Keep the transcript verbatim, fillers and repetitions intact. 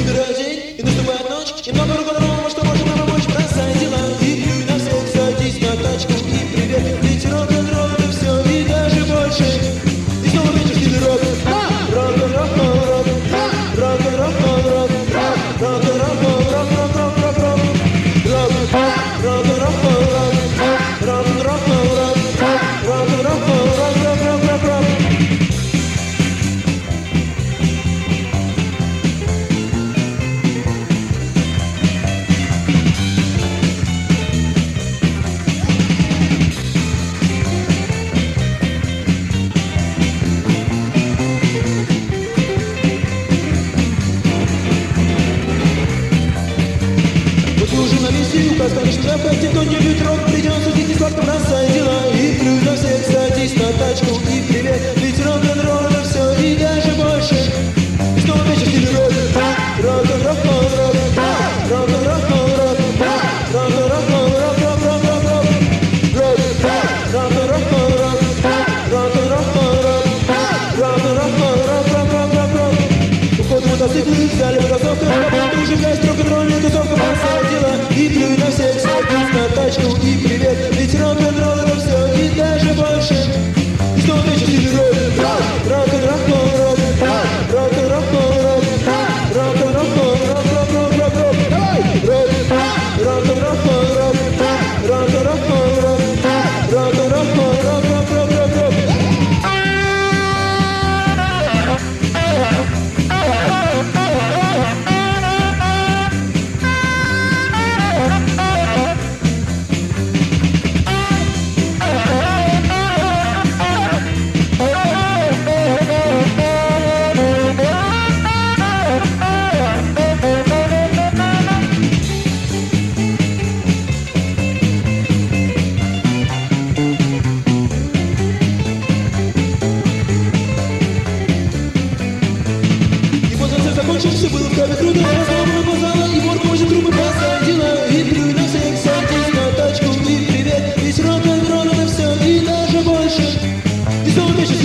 Выбираю день, и наступает ночь, и много рок-н-ролла, что может нам помочь. Бросай дела и плюй на всех, садись на тачку и привет. Ведь рок-н-ролл это все и даже больше. И снова вечер в стиле рок. Рок-н-ролл, рок, рок-н-ролл, рок, рок-н-ролл, рок, рок-рок-рок-рок. Рок, рок-н-ролл, рок, рок-н-ролл, рок, рок-н-ролл, рок, рок-рок-рок-рок. Уже на месте, указ, конечно, заходи, кто не любит рок, придется здесь несладко, бросай дела и плюй на всех, садись на тачку и привет. Ведь рок-н-ролл это все и даже больше. И снова вечер в стиле рок. Рок-н-ролл, рок, рок-н-ролл, рок, рок-н-ролл, рок, рок-рок-рок-рок. Рок, рок-н-ролл, рок, рок-н-ролл, рок, рок-н-ролл, рок, рок-рок-рок-рок. Уходим мотоциклы, взяли кроссовки, потом уже гайст, рок-н-ролльная тусовка, бросай дела и плюй на всех, садись на тачку и привет. Ведь рок-н-ролл это все и даже больше. И снова вечер в стиле рок. Рок-н-ролл, рок, рок-н-ролл, рок, рок-н-ролл, рок, рок-рок-рок-рок. Давай! Рок, рок-н-ролл, рок, рок-н-ролл, рок, рок-н-ролл, рок, рок-рок-рок-рок. Закончился, было в крови круто, разломано глаза, и морг может трубы посадила. И плюй на всех, садись на тачку и привет. Ведь рок-н-ролл это все и даже больше. И снова вечер